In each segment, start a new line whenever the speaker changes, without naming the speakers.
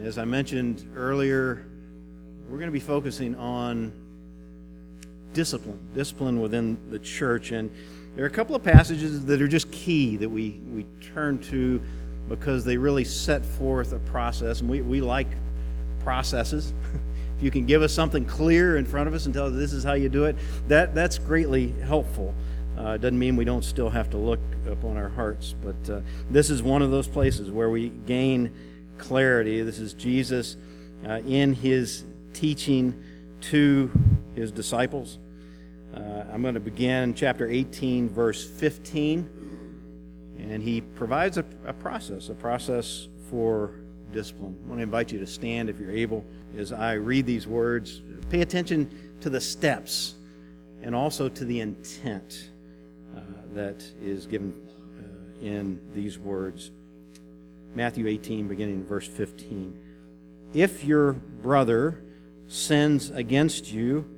As I mentioned earlier, we're going to be focusing on discipline within the church. And there are a couple of passages that are just key that we turn to because they really set forth a process. And we like processes. If you can give us something clear in front of us and tell us this is how you do it, that's greatly helpful. It doesn't mean we don't still have to look upon our hearts, but this is one of those places where we gain clarity. This is Jesus in his teaching to his disciples. I'm going to begin chapter 18, verse 15, and he provides a process for discipline. I want to invite you to stand if you're able as I read these words. Pay attention to the steps and also to the intent that is given in these words. Matthew 18, beginning in verse 15. If your brother sins against you,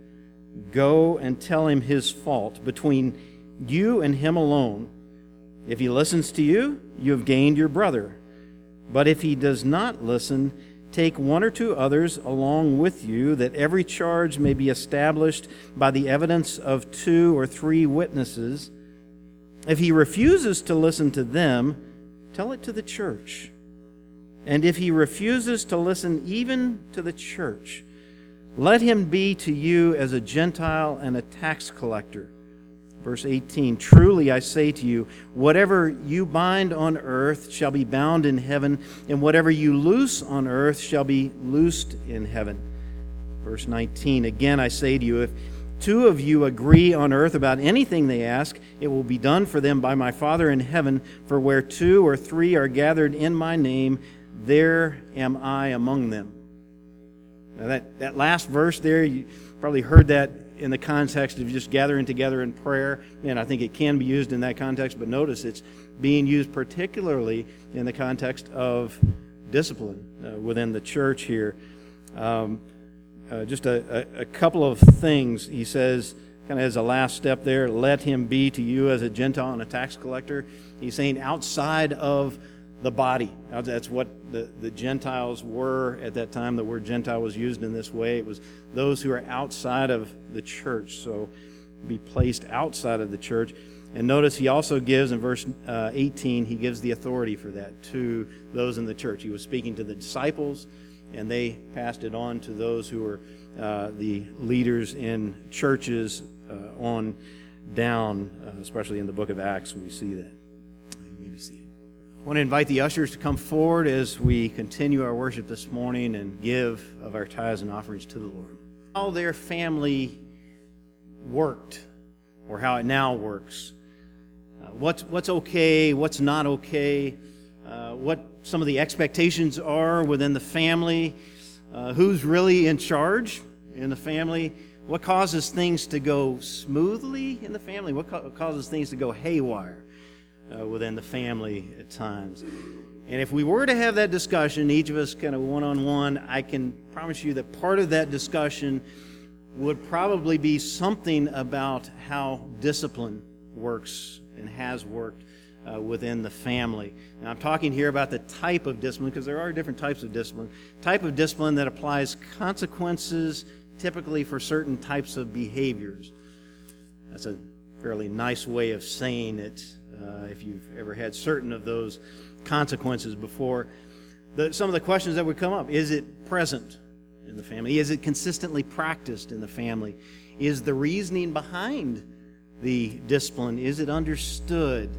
go and tell him his fault between you and him alone. If he listens to you, you have gained your brother. But if he does not listen, take one or two others along with you, that every charge may be established by the evidence of 2 or 3 witnesses. If he refuses to listen to them, tell it to the church. And if he refuses to listen even to the church, let him be to you as a Gentile and a tax collector. Verse 18, truly I say to you, whatever you bind on earth shall be bound in heaven, and whatever you loose on earth shall be loosed in heaven. Verse 19, again I say to you, if 2 of you agree on earth about anything they ask, it will be done for them by my Father in heaven. For where 2 or 3 are gathered in my name, there am I among them. Now that last verse there, you probably heard that in the context of just gathering together in prayer, and I think it can be used in that context, but notice it's being used particularly in the context of discipline within the church here. Just a couple of things he says, kind of as a last step there, let him be to you as a Gentile and a tax collector. He's saying outside of the body. That's what the Gentiles were at that time. The word Gentile was used in this way. It was those who are outside of the church, so be placed outside of the church. And notice he also gives, in verse 18, he gives the authority for that to those in the church. He was speaking to the disciples, and they passed it on to those who were the leaders in churches on down, especially in the book of Acts, we see that. I want to invite the ushers to come forward as we continue our worship this morning and give of our tithes and offerings to the Lord. How their family worked, or how it now works. What's okay, what's not okay, what some of the expectations are within the family, who's really in charge in the family, what causes things to go smoothly in the family, what causes things to go haywire within the family at times. And if we were to have that discussion, each of us kind of one-on-one, I can promise you that part of that discussion would probably be something about how discipline works and has worked within the family. Now, I'm talking here about the type of discipline, because there are different types of discipline. Type of discipline that applies consequences typically for certain types of behaviors. That's a fairly nice way of saying it. If you've ever had certain of those consequences before. Some of the questions that would come up: is it present in the family? Is it consistently practiced in the family? Is the reasoning behind the discipline, is it understood?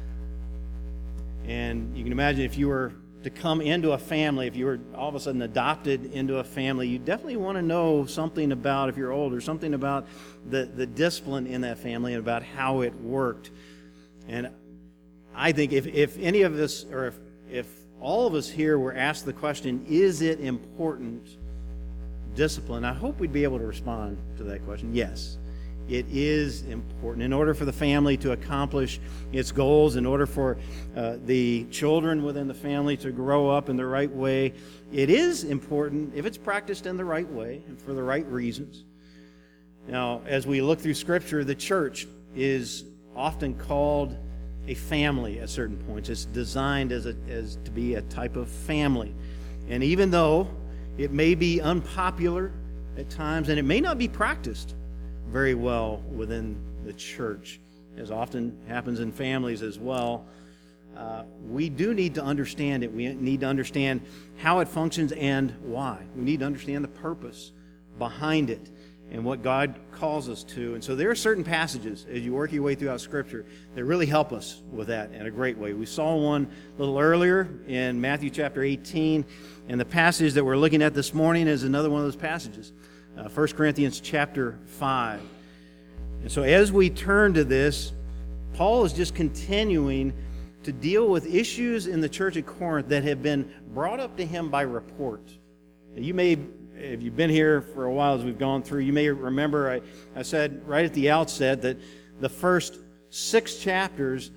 And you can imagine if you were to come into a family, if you were all of a sudden adopted into a family, you definitely want to know something about, if you're older, something about the discipline in that family and about how it worked. And I think if any of us, or if all of us here were asked the question, is it important, discipline, I hope we'd be able to respond to that question. Yes, it is important. In order for the family to accomplish its goals, in order for the children within the family to grow up in the right way, it is important if it's practiced in the right way and for the right reasons. Now, as we look through Scripture, the church is often called a family at certain points. It's designed as to be a type of family. And even though it may be unpopular at times, and it may not be practiced very well within the church, as often happens in families as well, we do need to understand it. We need to understand how it functions and why. We need to understand the purpose behind it and what God calls us to. And so there are certain passages as you work your way throughout Scripture that really help us with that in a great way. We saw one a little earlier in Matthew chapter 18, and the passage that we're looking at this morning is another one of those passages, 1 Corinthians chapter 5. And so as we turn to this, Paul is just continuing to deal with issues in the church at Corinth that have been brought up to him by report. You may, if you've been here for a while as we've gone through, you may remember I said right at the outset that the first 6 chapters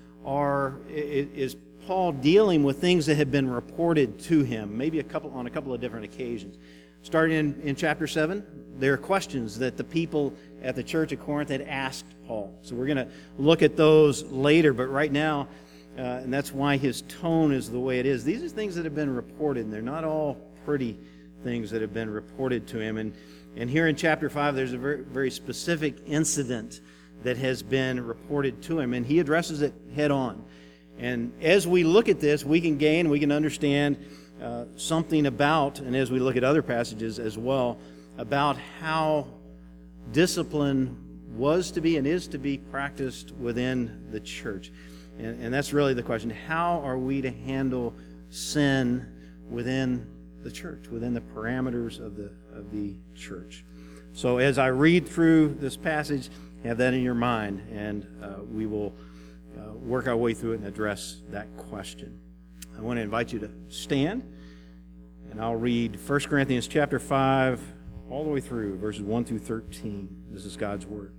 is Paul dealing with things that have been reported to him, maybe on a couple of different occasions. Starting in chapter 7, there are questions that the people at the church at Corinth had asked Paul. So we're going to look at those later, but right now, and that's why his tone is the way it is. These are things that have been reported, and they're not all pretty things that have been reported to him. And here in chapter 5, there's a very, very specific incident that has been reported to him, and he addresses it head on. And as we look at this, we can understand something about, and as we look at other passages as well, about how discipline was to be and is to be practiced within the church. And that's really the question. How are we to handle sin within the church, within the parameters of the church? So as I read through this passage, have that in your mind, and we will work our way through it and address that question. I want to invite you to stand, and I'll read 1 Corinthians chapter 5 all the way through, verses 1 through 13. This is God's Word.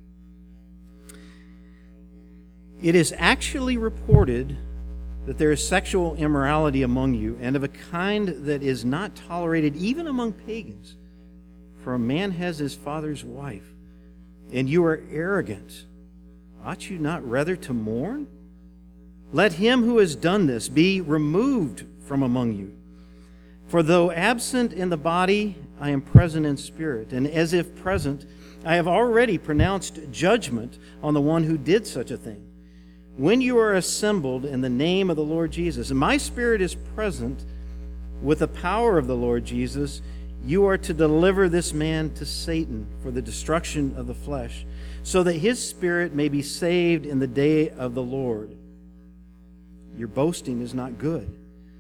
It is actually reported that there is sexual immorality among you, and of a kind that is not tolerated even among pagans. For a man has his father's wife, and you are arrogant. Ought you not rather to mourn? Let him who has done this be removed from among you. For though absent in the body, I am present in spirit, and as if present, I have already pronounced judgment on the one who did such a thing. When you are assembled in the name of the Lord Jesus, and my spirit is present with the power of the Lord Jesus, you are to deliver this man to Satan for the destruction of the flesh, so that his spirit may be saved in the day of the Lord. Your boasting is not good.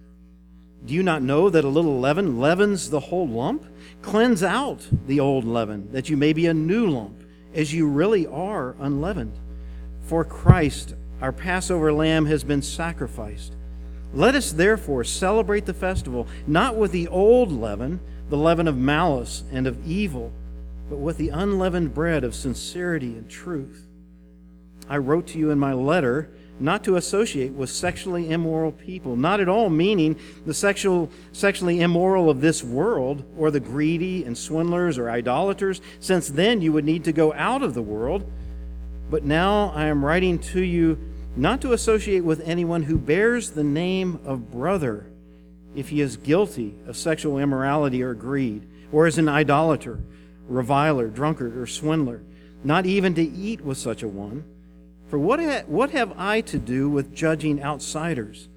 Do you not know that a little leaven leavens the whole lump? Cleanse out the old leaven, that you may be a new lump, as you really are unleavened. For Christ, our Passover lamb, has been sacrificed. Let us therefore celebrate the festival, not with the old leaven, the leaven of malice and of evil, but with the unleavened bread of sincerity and truth. I wrote to you in my letter not to associate with sexually immoral people, not at all meaning the sexually immoral of this world, or the greedy and swindlers or idolaters, since then you would need to go out of the world. But now I am writing to you not to associate with anyone who bears the name of brother, if he is guilty of sexual immorality or greed, or is an idolater, reviler, drunkard, or swindler, not even to eat with such a one. For what have I to do with judging outsiders?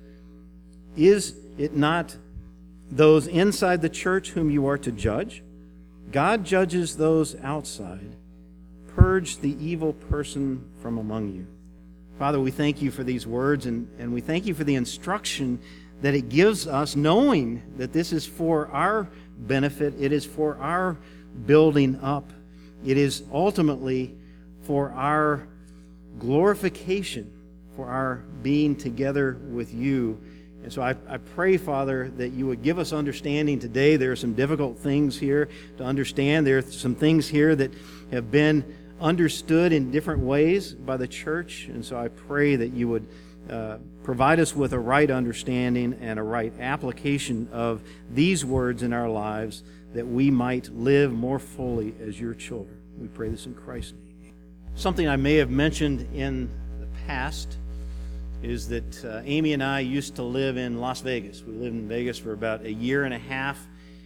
Is it not those inside the church whom you are to judge? God judges those outside. Purge the evil person from among you. Father, we thank you for these words, and we thank you for the instruction that it gives us, knowing that this is for our benefit, it is for our building up, it is ultimately for our glorification, for our being together with you. And so I pray, Father, that you would give us understanding today. There are some difficult things here to understand. There are some things here that have been understood in different ways by the church. And so I pray that you would provide us with a right understanding and a right application of these words in our lives, that we might live more fully as your children. We pray this in Christ's name. Something I may have mentioned in the past is that Amy and I used to live in Las Vegas. We lived in Vegas for about a year and a half.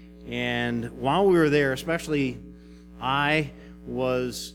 And while we were there, especially I was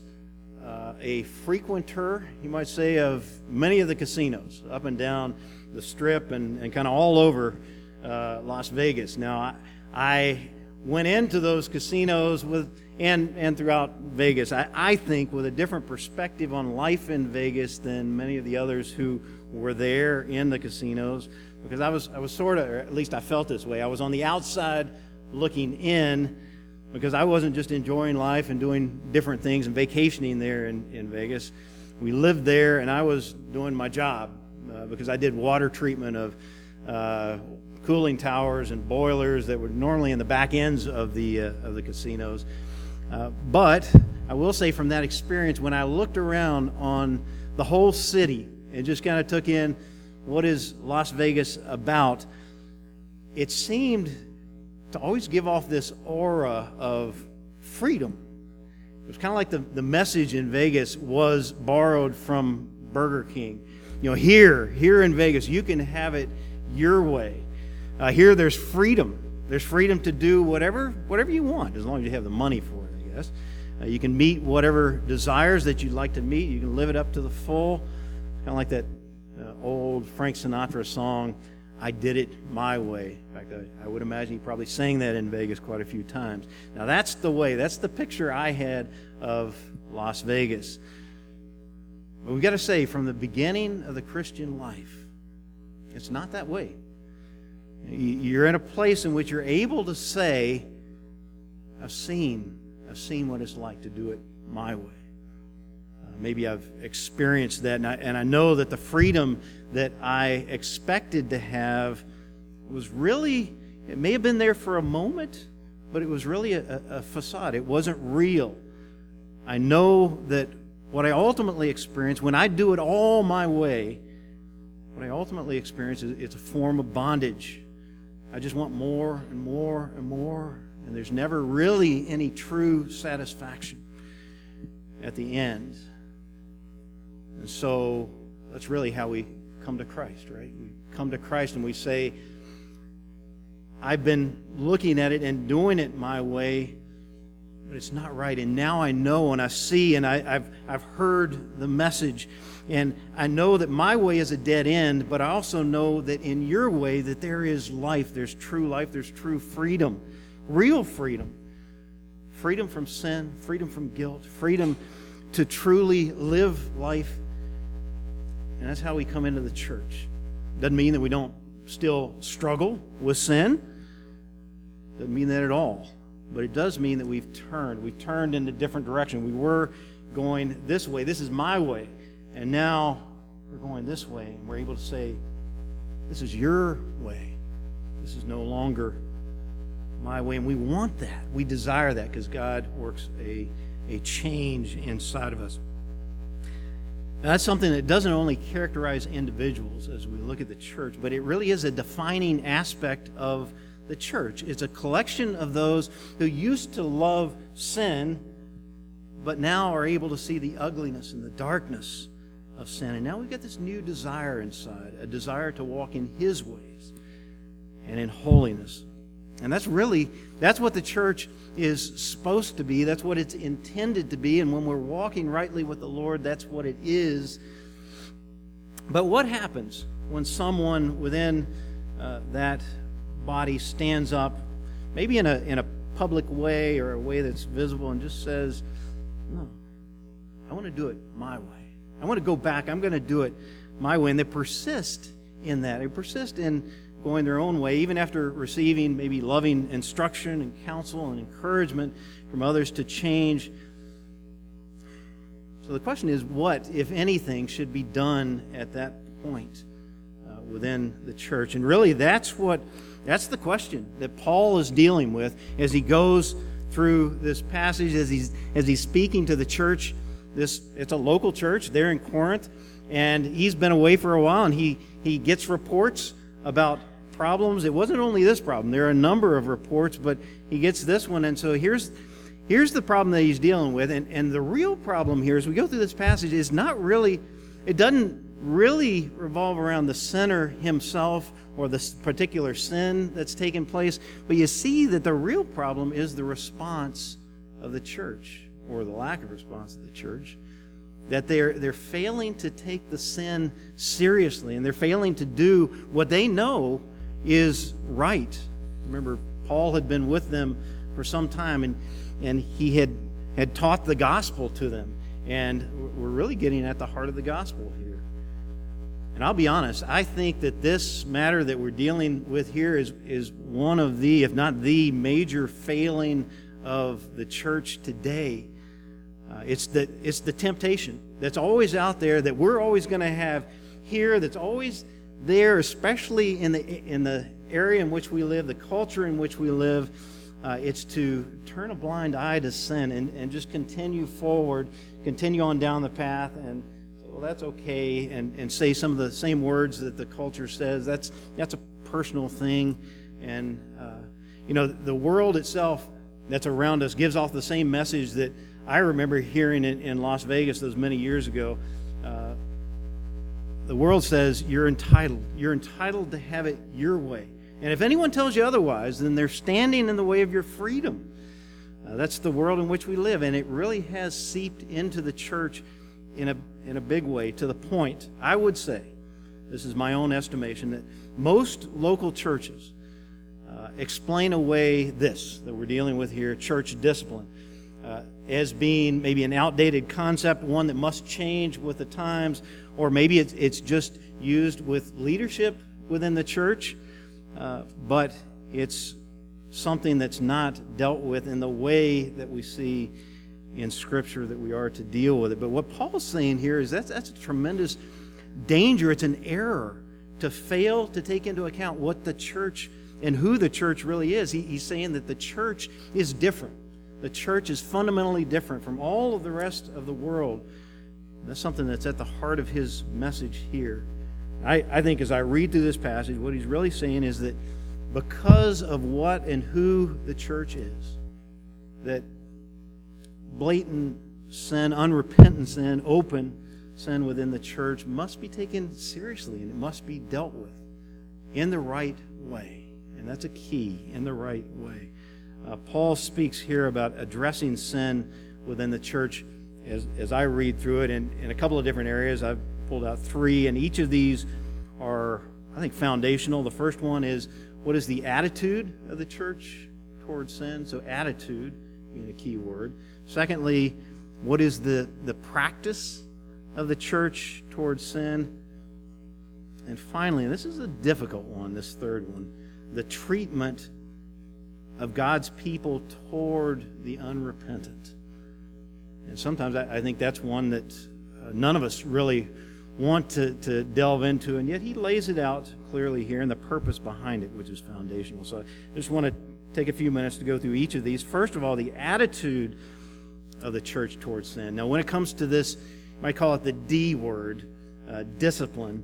a frequenter, you might say, of many of the casinos up and down the Strip and kind of all over Las Vegas. Now, I went into those casinos and throughout Vegas, I think, with a different perspective on life in Vegas than many of the others who were there in the casinos, because I was sort of, or at least I felt this way, I was on the outside looking in, because I wasn't just enjoying life and doing different things and vacationing there in Vegas. We lived there, and I was doing my job because I did water treatment of cooling towers and boilers that were normally in the back ends of the casinos. But I will say, from that experience, when I looked around on the whole city and just kind of took in what is Las Vegas about, it seemed to always give off this aura of freedom. It was kind of like the message in Vegas was borrowed from Burger King. You know, here in Vegas, you can have it your way. Here there's freedom. There's freedom to do whatever you want, as long as you have the money for it, I guess. You can meet whatever desires that you'd like to meet. You can live it up to the full. Kind of like that old Frank Sinatra song, I Did It My Way. In fact, I would imagine he probably sang that in Vegas quite a few times. Now, that's the way, that's the picture I had of Las Vegas. But we've got to say, from the beginning of the Christian life, it's not that way. You're in a place in which you're able to say, I've seen what it's like to do it my way. Maybe I've experienced that, and I know that the freedom that I expected to have was really, it may have been there for a moment, but it was really a facade. It wasn't real. I know that what I ultimately experience, when I do it all my way, what I ultimately experience is it's a form of bondage. I just want more and more and more, and there's never really any true satisfaction at the end. And so that's really how we come to Christ, right? We come to Christ and we say, I've been looking at it and doing it my way, but it's not right. And now I know and I see, and I've heard the message, and I know that my way is a dead end, but I also know that in your way that there is life, there's true freedom, real freedom. Freedom from sin, freedom from guilt, freedom to truly live life. And that's how we come into the church. Doesn't mean that we don't still struggle with sin. Doesn't mean that at all. But it does mean that we've turned in a different direction. We were going this way. This is my way. And now we're going this way. And we're able to say, this is your way. This is no longer my way. And we want that. We desire that because God works a change inside of us. Now, that's something that doesn't only characterize individuals as we look at the church, but it really is a defining aspect of the church. It's a collection of those who used to love sin, but now are able to see the ugliness and the darkness of sin. And now we've got this new desire inside, a desire to walk in His ways and in holiness. And that's what the church is supposed to be. That's what it's intended to be. And when we're walking rightly with the Lord, that's what it is. But what happens when someone within that body stands up, maybe in a public way or a way that's visible, and just says, no, I want to do it my way. I want to go back. I'm going to do it my way. And they persist in that. They persist in going their own way, even after receiving maybe loving instruction and counsel and encouragement from others to change. So the question is, what, if anything, should be done at that point within the church? And really, that's the question that Paul is dealing with as he goes through this passage, as he's speaking to the church. It's a local church there in Corinth, and he's been away for a while, and he gets reports about problems. It wasn't only this problem. There are a number of reports, but he gets this one. And so here's the problem that he's dealing with. And the real problem here, as we go through this passage, is not really, it doesn't really revolve around the sinner himself or the particular sin that's taken place, but you see that the real problem is the response of the church, or the lack of response of the church. That they're failing to take the sin seriously, and they're failing to do what they know is right. Remember, Paul had been with them for some time, and he had taught the gospel to them. And we're really getting at the heart of the gospel here. And I'll be honest, I think that this matter that we're dealing with here is one of the, if not the major failing of the church today. It's the temptation that's always out there, that we're always going to have here, that's always there, especially in the area in which we live, the culture in which we live. It's to turn a blind eye to sin and just continue forward, continue on down the path, and say, well, that's okay, and say some of the same words that the culture says. That's a personal thing. And the world itself that's around us gives off the same message that I remember hearing in Las Vegas those many years ago. The world says you're entitled. You're entitled to have it your way. And if anyone tells you otherwise, then they're standing in the way of your freedom. That's the world in which we live, and it really has seeped into the church in a big way, to the point, I would say, this is my own estimation, that most local churches explain away this that we're dealing with here, church discipline, as being maybe an outdated concept, one that must change with the times, or maybe it's just used with leadership within the church, but it's something that's not dealt with in the way that we see in Scripture that we are to deal with it. But what Paul's saying here is that's a tremendous danger. It's an error to fail to take into account what the church and who the church really is. He's saying that the church is different. The church is fundamentally different from all of the rest of the world. That's something that's at the heart of his message here. I think as I read through this passage, what he's really saying is that because of what and who the church is, that blatant sin, unrepentant sin, open sin within the church must be taken seriously, and it must be dealt with in the right way. And that's a key, in the right way. Paul speaks here about addressing sin within the church as I read through it in a couple of different areas. I've pulled out three, and each of these are, I think, foundational. The first one is, what is the attitude of the church towards sin? So attitude being a key word. Secondly, what is the practice of the church towards sin? And finally, and this is a difficult one, this third one, the treatment of God's people toward the unrepentant. And sometimes I think that's one that none of us really want to delve into, and yet he lays it out clearly here and the purpose behind it, which is foundational. So I just want to take a few minutes to go through each of these. First of all, the attitude of the church towards sin. Now, when it comes to this, you might call it the D word, discipline.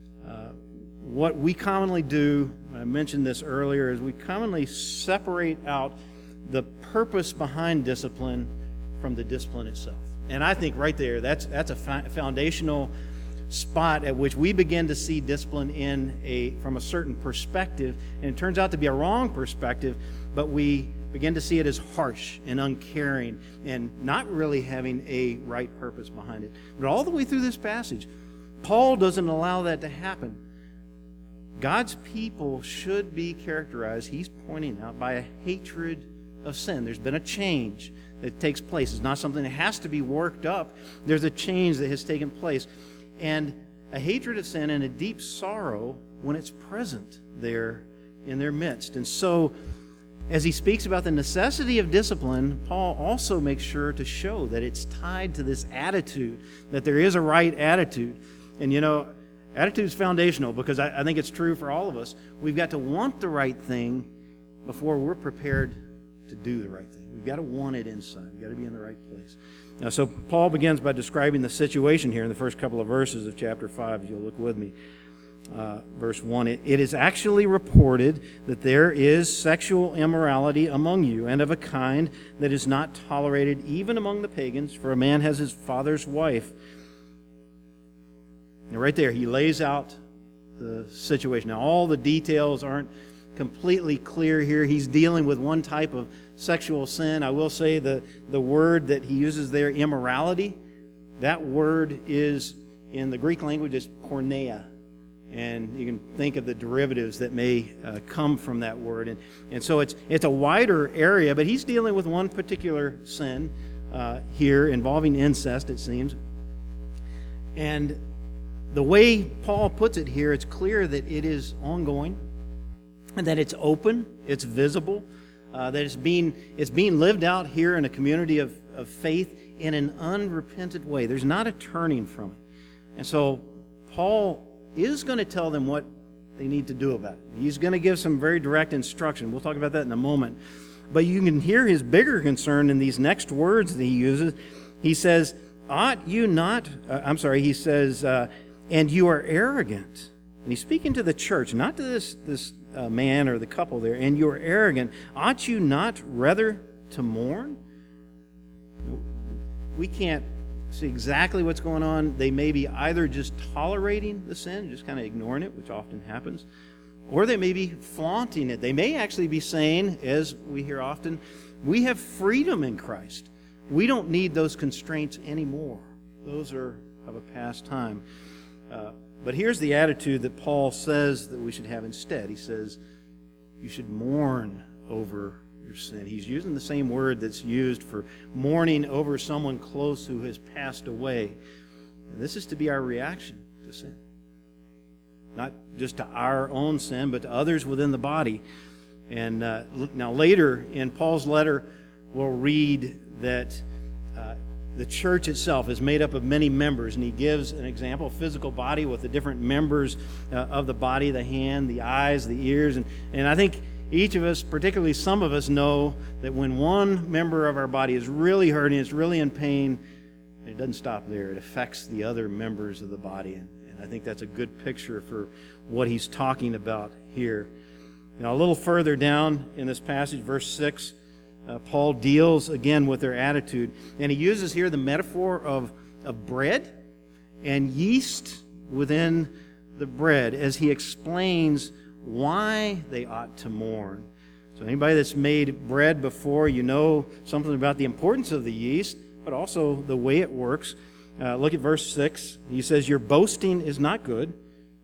What we commonly do, I mentioned this earlier, is we commonly separate out the purpose behind discipline from the discipline itself. And I think right there, that's a foundational spot at which we begin to see discipline from a certain perspective, and it turns out to be a wrong perspective, but we begin to see it as harsh and uncaring and not really having a right purpose behind it. But all the way through this passage, Paul doesn't allow that to happen. God's people should be characterized, he's pointing out, by a hatred of sin. There's been a change that takes place. It's not something that has to be worked up. There's a change that has taken place. And a hatred of sin and a deep sorrow when it's present there in their midst. And so, as he speaks about the necessity of discipline, Paul also makes sure to show that it's tied to this attitude, that there is a right attitude. And attitude is foundational, because I think it's true for all of us. We've got to want the right thing before we're prepared to do the right thing. We've got to want it inside. We've got to be in the right place. Now, so Paul begins by describing the situation here in the first couple of verses of chapter 5, if you'll look with me. Verse 1, it is actually reported that there is sexual immorality among you, and of a kind that is not tolerated even among the pagans, for a man has his father's wife. And right there, he lays out the situation. Now, all the details aren't completely clear here. He's dealing with one type of sexual sin. I will say the word that he uses there, immorality, that word is, in the Greek language, is porneia. And you can think of the derivatives that may come from that word. And so it's a wider area, but he's dealing with one particular sin here involving incest, it seems. And the way Paul puts it here, it's clear that it is ongoing, and that it's open, it's visible, that it's being lived out here in a community of faith in an unrepentant way. There's not a turning from it. And so Paul is going to tell them what they need to do about it. He's going to give some very direct instruction. We'll talk about that in a moment. But you can hear his bigger concern in these next words that he uses. He says, he says, and you are arrogant. And he's speaking to the church, not to this man or the couple there. And you are arrogant. Ought you not rather to mourn? We can't see exactly what's going on. They may be either just tolerating the sin, just kind of ignoring it, which often happens, or they may be flaunting it. They may actually be saying, as we hear often, we have freedom in Christ. We don't need those constraints anymore. Those are of a past time. But here's the attitude that Paul says that we should have instead. He says, you should mourn over your sin. He's using the same word that's used for mourning over someone close who has passed away. And this is to be our reaction to sin. Not just to our own sin, but to others within the body. And now later in Paul's letter, we'll read that the church itself is made up of many members, and he gives an example, a physical body with the different members of the body, the hand, the eyes, the ears. And I think each of us, particularly some of us, know that when one member of our body is really hurting, it's really in pain, it doesn't stop there. It affects the other members of the body. And I think that's a good picture for what he's talking about here. Now, a little further down in this passage, verse 6, Paul deals again with their attitude. And he uses here the metaphor of bread and yeast within the bread as he explains why they ought to mourn. So anybody that's made bread before, you know something about the importance of the yeast, but also the way it works. Look at verse 6. He says, your boasting is not good.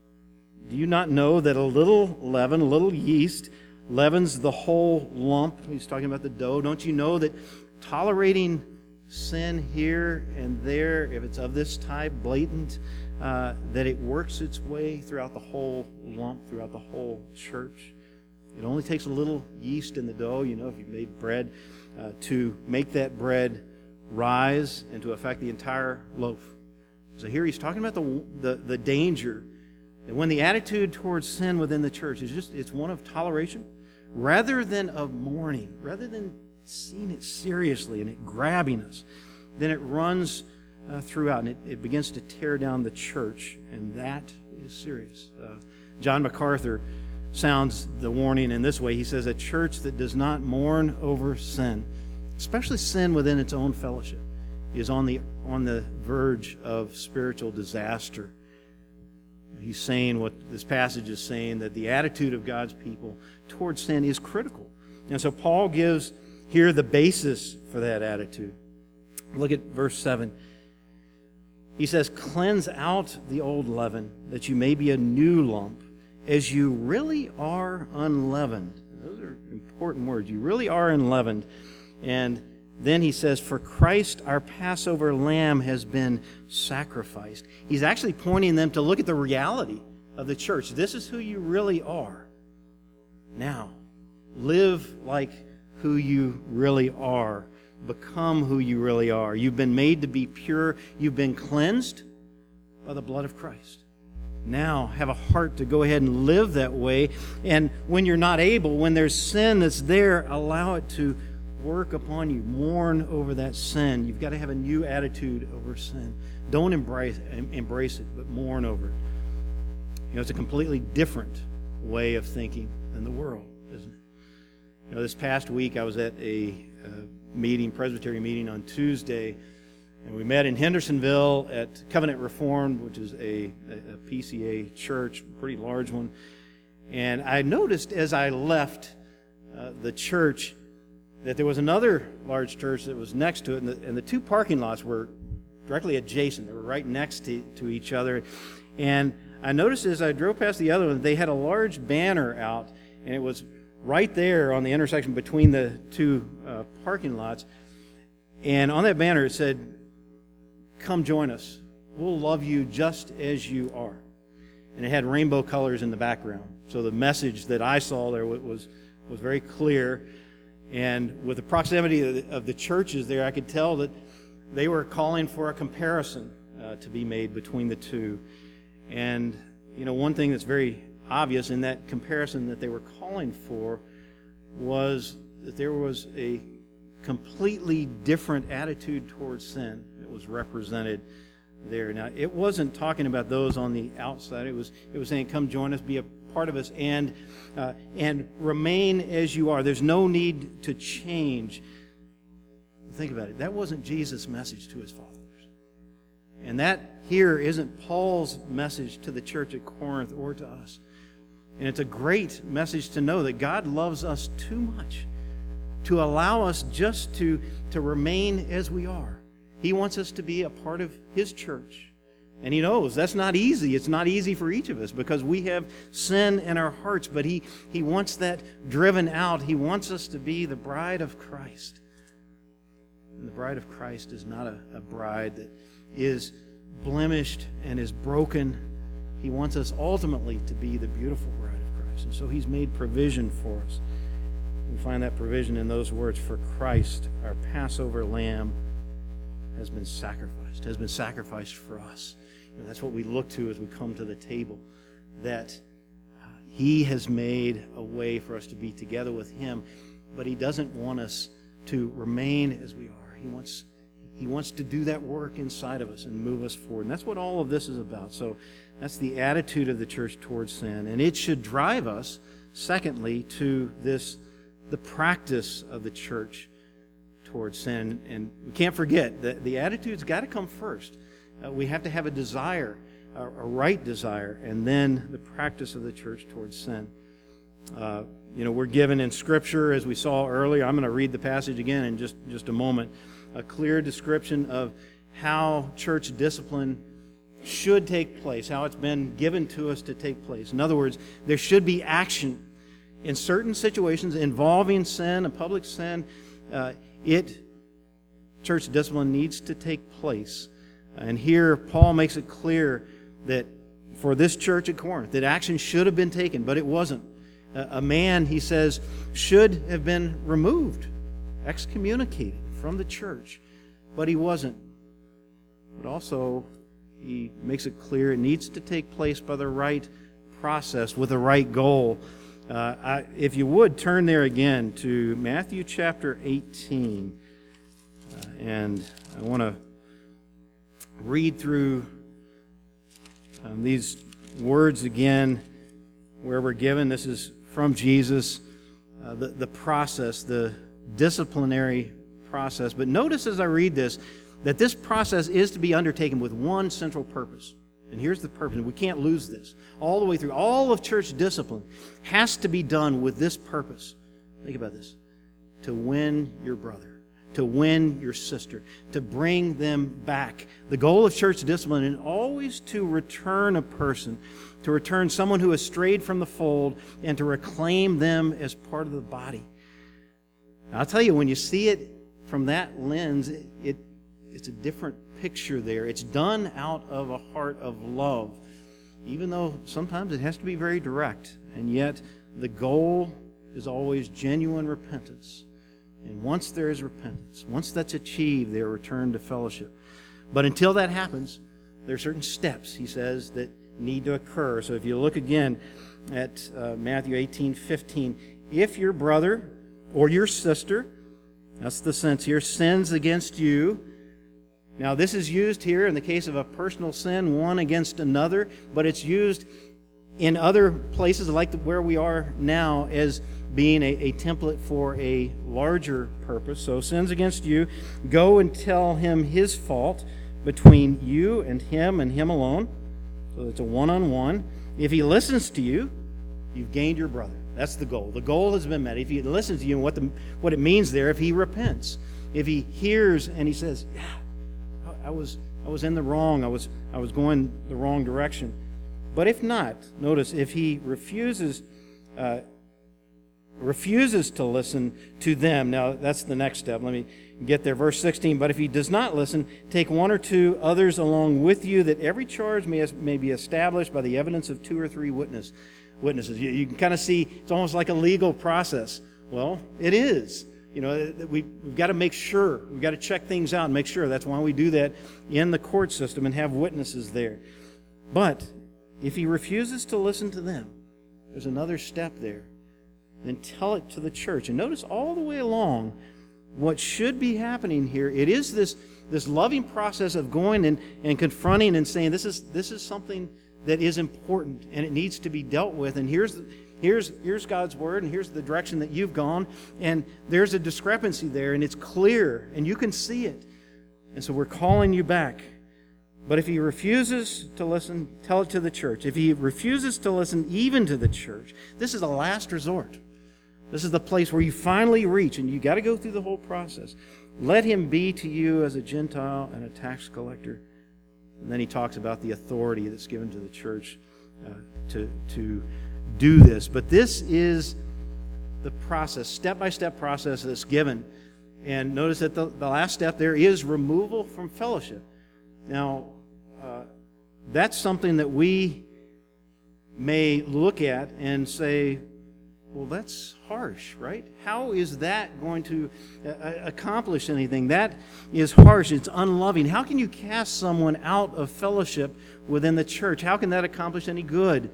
Do you not know that a little leaven, a little yeast, leavens the whole lump? He's talking about the dough. Don't you know that tolerating sin here and there, if it's of this type, blatant, that it works its way throughout the whole lump, throughout the whole church? It only takes a little yeast in the dough, you know, if you've made bread, to make that bread rise and to affect the entire loaf. So here he's talking about the danger that when the attitude towards sin within the church is it's one of toleration rather than of mourning, rather than seeing it seriously and it grabbing us, then it runs throughout and it begins to tear down the church, and that is serious. John MacArthur sounds the warning in this way. He says, a church that does not mourn over sin, especially sin within its own fellowship, is on the verge of spiritual disaster. He's saying what this passage is saying, that the attitude of God's people towards sin is critical. And so Paul gives here the basis for that attitude. Look at verse 7. He says, cleanse out the old leaven, that you may be a new lump, as you really are unleavened. Those are important words. You really are unleavened. And then he says, for Christ, our Passover lamb, has been sacrificed. He's actually pointing them to look at the reality of the church. This is who you really are. Now, live like who you really are. Become who you really are. You've been made to be pure. You've been cleansed by the blood of Christ. Now, have a heart to go ahead and live that way. And when you're not able, when there's sin that's there, allow it to work upon you. Mourn over that sin. You've got to have a new attitude over sin. Don't embrace it, but mourn over it. You know, it's a completely different way of thinking than the world, isn't it? You know, this past week I was at a meeting, Presbyterian meeting on Tuesday, And we met in Hendersonville at Covenant Reformed, which is a PCA church, a pretty large one. And I noticed as I left the church that there was another large church that was next to it, and the two parking lots were directly adjacent. They were right next to each other. And I noticed as I drove past the other one, they had a large banner out, and it was right there on the intersection between the two parking lots. And on that banner it said, "Come join us. We'll love you just as you are." And it had rainbow colors in the background. So the message that I saw there was very clear. And with the proximity of the churches there, I could tell that they were calling for a comparison to be made between the two. And, one thing that's very obvious in that comparison that they were calling for was that there was a completely different attitude towards sin that was represented there. Now, it wasn't talking about those on the outside. It was saying, "Come join us, be a part of us, and remain as you are." There's no need to change. Think about it. That wasn't Jesus' message to his followers. And that here isn't Paul's message to the church at Corinth or to us. And it's a great message to know that God loves us too much to allow us just to remain as we are. He wants us to be a part of his church. And he knows that's not easy. It's not easy for each of us because we have sin in our hearts, but he wants that driven out. He wants us to be the bride of Christ. And the bride of Christ is not a bride that is blemished and is broken. He wants us ultimately to be the beautiful bride of Christ. And so he's made provision for us. We find that provision in those words, "For Christ, our Passover lamb, has been sacrificed for us." That's what we look to as we come to the table, that he has made a way for us to be together with him, but he doesn't want us to remain as we are. He wants to do that work inside of us and move us forward. And that's what all of this is about. So that's the attitude of the church towards sin. And it should drive us, secondly, to the practice of the church towards sin. And we can't forget that the attitude's got to come first. We have to have a desire, a right desire, and then the practice of the church towards sin. We're given in Scripture, as we saw earlier. I'm going to read the passage again in just a moment. A clear description of how church discipline should take place, how it's been given to us to take place. In other words, there should be action in certain situations involving sin, a public sin. Church discipline needs to take place. And here Paul makes it clear that for this church at Corinth, that action should have been taken, but it wasn't. A man, he says, should have been removed, excommunicated from the church, but he wasn't. But also, he makes it clear it needs to take place by the right process with the right goal. If you would, turn there again to Matthew chapter 18. And I want to read through these words again where we're given. This is from Jesus, the process, the disciplinary process. But notice as I read this, that this process is to be undertaken with one central purpose. And here's the purpose. We can't lose this. All the way through, all of church discipline has to be done with this purpose. Think about this. To win your brother, to win your sister, to bring them back. The goal of church discipline is always to return a person, to return someone who has strayed from the fold, and to reclaim them as part of the body. Now, I'll tell you, when you see it from that lens, it's a different picture there. It's done out of a heart of love, even though sometimes it has to be very direct. And yet, the goal is always genuine repentance. And once there is repentance, once that's achieved, they are returned to fellowship. But until that happens, there are certain steps, he says, that need to occur. So if you look again at Matthew 18:15, if your brother or your sister, that's the sense here, sins against you. Now this is used here in the case of a personal sin, one against another, but it's used in other places like where we are now as being a template for a larger purpose. So sins against you, go and tell him his fault between you and him alone. So it's a one-on-one. If he listens to you, you've gained your brother. That's the goal. The goal has been met. If he listens to you, and what it means there, if he repents, if he hears and he says, "Yeah, I was in the wrong. I was going the wrong direction." But if not, notice if he refuses to listen to them. Now that's the next step. Let me get there. Verse 16. But if he does not listen, take one or two others along with you, that every charge may be established by the evidence of 2 or 3 witnesses. You can kind of see it's almost like a legal process. Well, it is. We've got to make sure. We've got to check things out and make sure. That's why we do that in the court system and have witnesses there. But if he refuses to listen to them, there's another step there. Then tell it to the church. And notice all the way along what should be happening here. It is this loving process of going and confronting and saying, this is something that is important and it needs to be dealt with. And here's God's word, and here's the direction that you've gone, and there's a discrepancy there, and it's clear, and you can see it. And so we're calling you back. But if he refuses to listen, tell it to the church. If he refuses to listen even to the church, this is a last resort. This is the place where you finally reach, and you got to go through the whole process. Let him be to you as a Gentile and a tax collector. And then he talks about the authority that's given to the church to do this. But this is the process, step-by-step process that's given. And notice that the last step there is removal from fellowship. Now, that's something that we may look at and say, well, that's harsh, right? How is that going to accomplish anything? That is harsh. It's unloving. How can you cast someone out of fellowship within the church? How can that accomplish any good?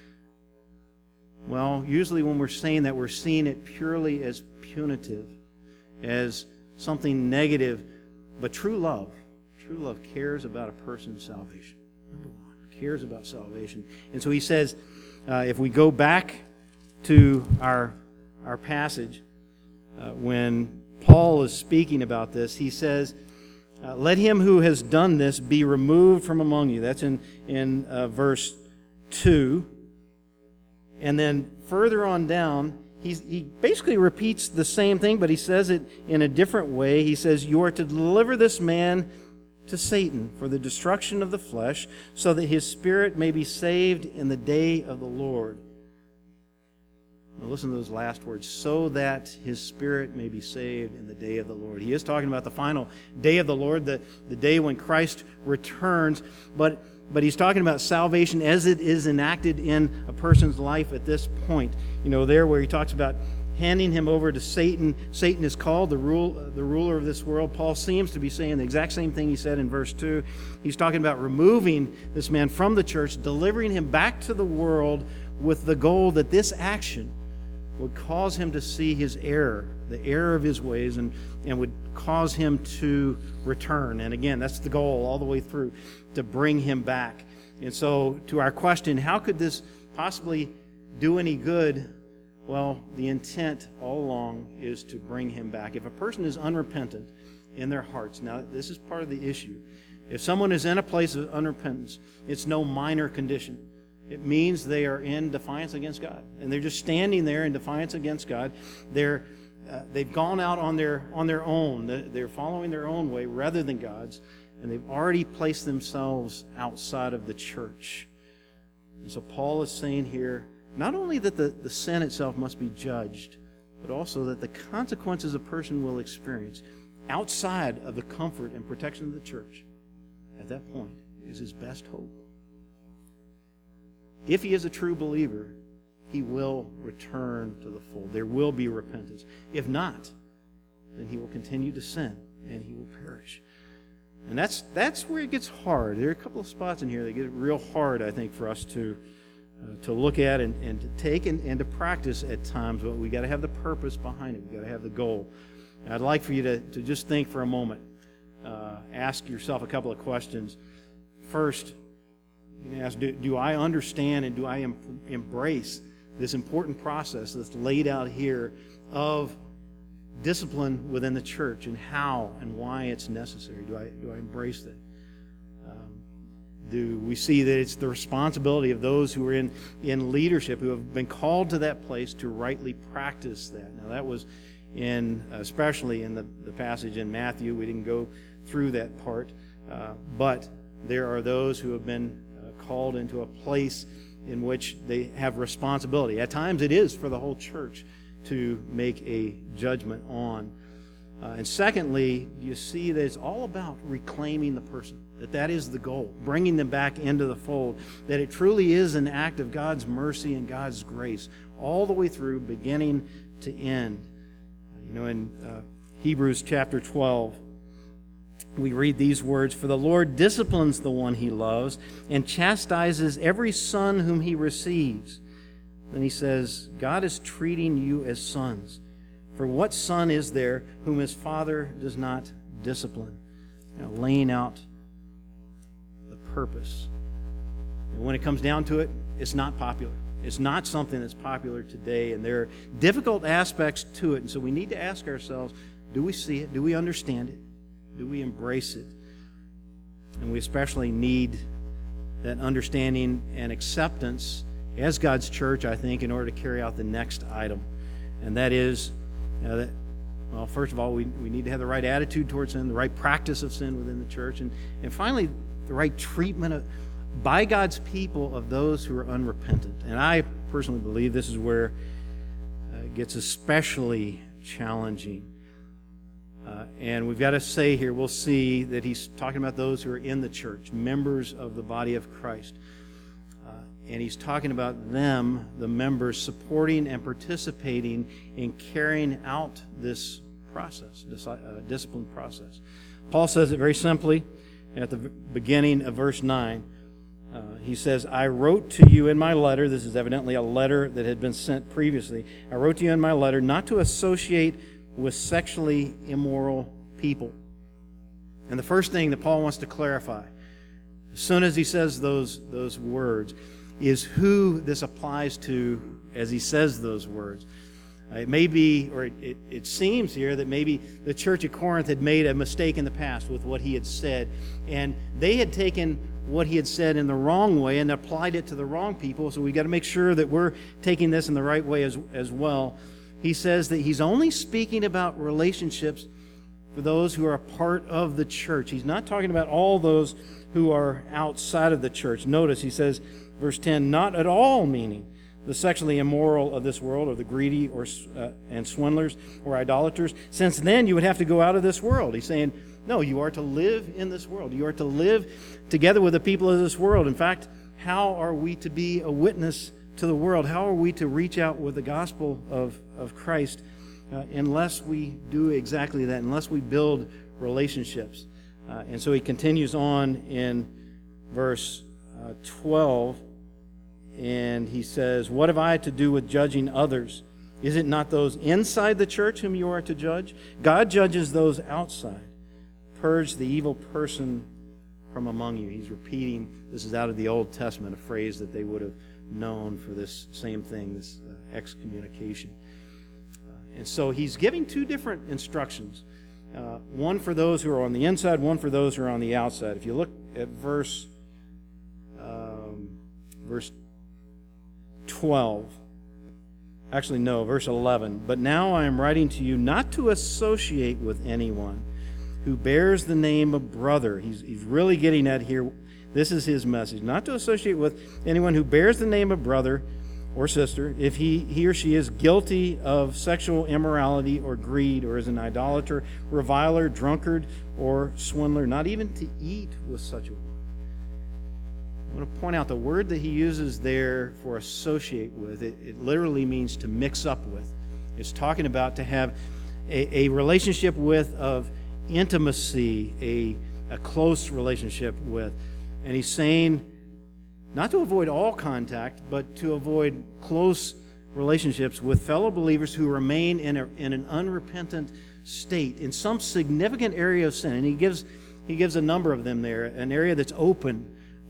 Well, usually when we're saying that, we're seeing it purely as punitive, as something negative. But true love cares about a person's salvation. Number one, cares about salvation. And so he says, if we go back to our passage, when Paul is speaking about this, he says, let him who has done this be removed from among you. That's in verse 2. And then further on down, he basically repeats the same thing, but he says it in a different way. He says, you are to deliver this man to Satan for the destruction of the flesh, so that his spirit may be saved in the day of the Lord. Now listen to those last words. So that his spirit may be saved in the day of the Lord. He is talking about the final day of the Lord, the day when Christ returns. But he's talking about salvation as it is enacted in a person's life at this point. There where he talks about handing him over to Satan. Satan is called the ruler of this world. Paul seems to be saying the exact same thing he said in verse 2. He's talking about removing this man from the church, delivering him back to the world with the goal that this action would cause him to see his error, the error of his ways, and would cause him to return. And again, that's the goal all the way through, to bring him back. And so to our question, how could this possibly do any good? Well, the intent all along is to bring him back. If a person is unrepentant in their hearts, now this is part of the issue. If someone is in a place of unrepentance, it's no minor condition. It means they are in defiance against God. And they're just standing there in defiance against God. They've gone out on their own. They're following their own way rather than God's. And they've already placed themselves outside of the church. And so Paul is saying here, not only that the sin itself must be judged, but also that the consequences a person will experience outside of the comfort and protection of the church, at that point, is his best hope. If he is a true believer, he will return to the fold. There will be repentance. If not, then he will continue to sin and he will perish. And that's where it gets hard. There are a couple of spots in here that get real hard, I think, for us to look at and to take and to practice at times. But we got to have the purpose behind it. We got to have the goal. And I'd like for you to just think for a moment. Ask yourself a couple of questions. First, You can ask, do I understand and do I embrace this important process that's laid out here of discipline within the church and how and why it's necessary? Do I embrace that? Do we see that it's the responsibility of those who are in leadership, who have been called to that place, to rightly practice that? Now, that was especially in the passage in Matthew. We didn't go through that part, but there are those who have been called into a place in which they have responsibility. At times it is for the whole church to make a judgment on. And secondly, you see that it's all about reclaiming the person, that is the goal, bringing them back into the fold, that it truly is an act of God's mercy and God's grace all the way through, beginning to end. In Hebrews chapter 12, we read these words, "For the Lord disciplines the one he loves and chastises every son whom he receives." Then he says, God is treating you as sons. For what son is there whom his father does not discipline? Laying out the purpose. And when it comes down to it, it's not popular. It's not something that's popular today, and there are difficult aspects to it. And so we need to ask ourselves, do we see it? Do we understand it? Do we embrace it? And we especially need that understanding and acceptance as God's church, I think, in order to carry out the next item. And that is, first of all, we need to have the right attitude towards sin, the right practice of sin within the church, and finally, the right treatment by God's people of those who are unrepentant. And I personally believe this is where it gets especially challenging. And we've got to say here, we'll see that he's talking about those who are in the church, members of the body of Christ. And he's talking about them, the members, supporting and participating in carrying out this process, this discipline process. Paul says it very simply at the beginning of verse 9. He says, I wrote to you in my letter, this is evidently a letter that had been sent previously, I wrote to you in my letter not to associate with sexually immoral people. And the first thing that Paul wants to clarify, as soon as he says those words, is who this applies to as he says those words. It may be, or it seems here that maybe the church at Corinth had made a mistake in the past with what he had said, and they had taken what he had said in the wrong way and applied it to the wrong people, so we've got to make sure that we're taking this in the right way as well. He says that he's only speaking about relationships for those who are a part of the church. He's not talking about all those who are outside of the church. Notice he says, verse 10, not at all meaning the sexually immoral of this world, or the greedy, and swindlers, or idolaters, since then you would have to go out of this world. He's saying, no, you are to live in this world. You are to live together with the people of this world. In fact, how are we to be a witness to the world? How are we to reach out with the gospel of Christ unless we do exactly that, unless we build relationships? And so he continues on in verse 12, and he says, what have I to do with judging others? Is it not those inside the church whom you are to judge? God judges those outside. Purge the evil person from among you. He's repeating, this is out of the Old Testament, a phrase that they would have known for this same thing, this excommunication. And so he's giving two different instructions. One for those who are on the inside, one for those who are on the outside. If you look at verse 12, actually no, verse 11, but now I am writing to you not to associate with anyone who bears the name of brother. He's really getting at here, this is his message, not to associate with anyone who bears the name of brother or sister if he or she is guilty of sexual immorality or greed, or is an idolater, reviler, drunkard, or swindler, not even to eat with such a one. I want to point out the word that he uses there for associate with, it literally means to mix up with. It's talking about to have a relationship with of intimacy, a close relationship with. And he's saying not to avoid all contact, but to avoid close relationships with fellow believers who remain in an unrepentant state, in some significant area of sin. And he gives a number of them there, an area that's open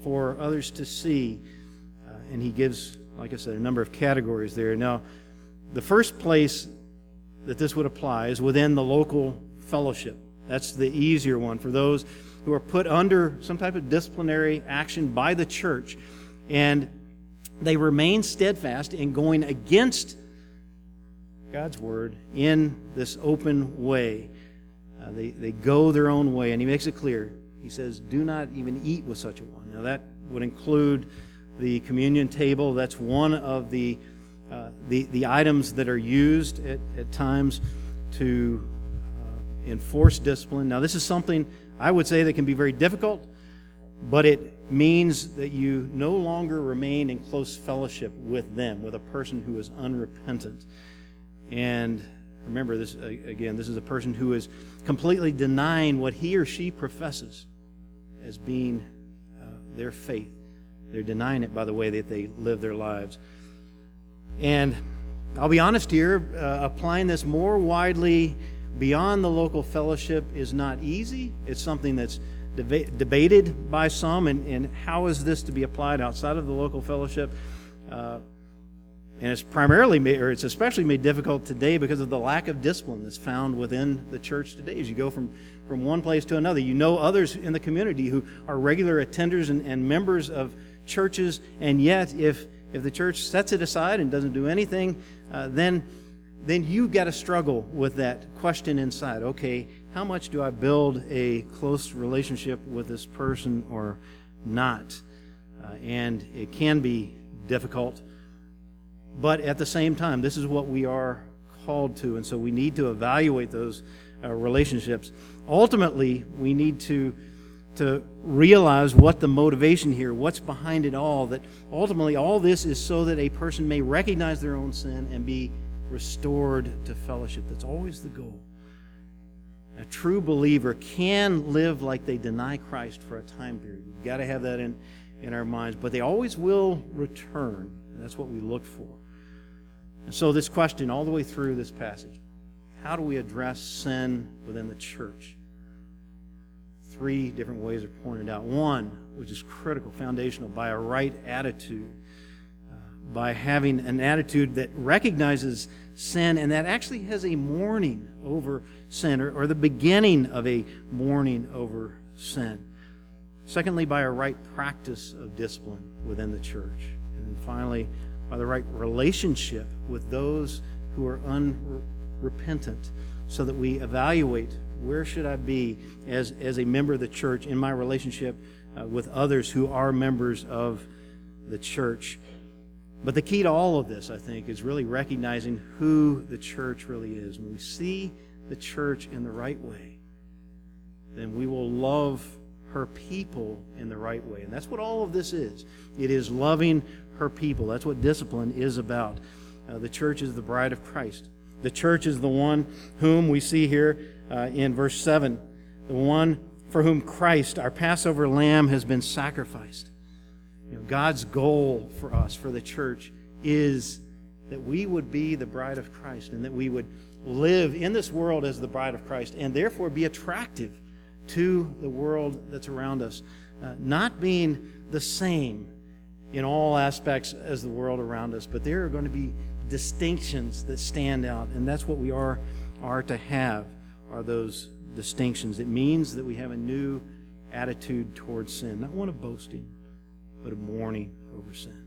for others to see. And he gives, like I said, a number of categories there. Now, the first place that this would apply is within the local fellowship. That's the easier one for those who are put under some type of disciplinary action by the church, and they remain steadfast in going against God's Word in this open way. They go their own way, and he makes it clear. He says, do not even eat with such a one. Now that would include the communion table. That's one of the items that are used at times to enforce discipline. Now this is something I would say that can be very difficult, but it means that you no longer remain in close fellowship with them, with a person who is unrepentant. And remember, this is a person who is completely denying what he or she professes as being their faith. They're denying it by the way that they live their lives. And I'll be honest here, applying this more widely beyond the local fellowship is not easy. It's something that's debated by some, and how is this to be applied outside of the local fellowship? And it's especially made difficult today because of the lack of discipline that's found within the church today. As you go from one place to another, you know others in the community who are regular attenders and members of churches, and yet if the church sets it aside and doesn't do anything, then you've got to struggle with that question inside. Okay, how much do I build a close relationship with this person or not? And it can be difficult. But at the same time, this is what we are called to, and so we need to evaluate those relationships. Ultimately, we need to realize what the motivation here, what's behind it all, that ultimately all this is so that a person may recognize their own sin and be restored to fellowship. That's always the goal. A true believer can live like they deny Christ for a time period. We've got to have that in our minds, but they always will return. And that's what we look for. And so this question all the way through this passage, how do we address sin within the church? 3 different ways are pointed out. One, which is critical, foundational, by a right attitude, by having an attitude that recognizes sin and that actually has a mourning over sin, or the beginning of a mourning over sin. Secondly, by a right practice of discipline within the church. And then finally, by the right relationship with those who are unrepentant, so that we evaluate where should I be as a member of the church in my relationship with others who are members of the church. But the key to all of this, I think, is really recognizing who the church really is. When we see the church in the right way, then we will love her people in the right way. And that's what all of this is. It is loving her people. That's what discipline is about. The church is the bride of Christ. The church is the one whom we see here in verse 7, the one for whom Christ, our Passover lamb, has been sacrificed. You know, God's goal for us, for the church, is that we would be the bride of Christ and that we would live in this world as the bride of Christ and therefore be attractive to the world that's around us, not being the same in all aspects as the world around us, but there are going to be distinctions that stand out, and that's what we are to have, are those distinctions. It means that we have a new attitude towards sin, not one of boasting, but of mourning over sin.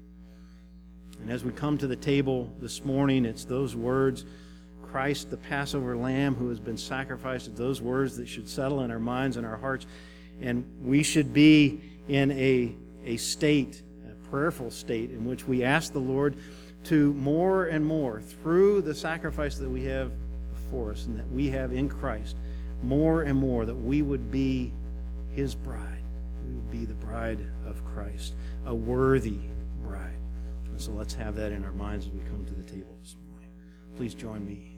And as we come to the table this morning, it's those words, Christ, the Passover lamb who has been sacrificed, it's those words that should settle in our minds and our hearts. And we should be in a state, a prayerful state, in which we ask the Lord to more and more, through the sacrifice that we have before us and that we have in Christ, more and more that we would be His bride. We would be the bride of Christ, a worthy bride. And so let's have that in our minds as we come to the table this morning. Please join me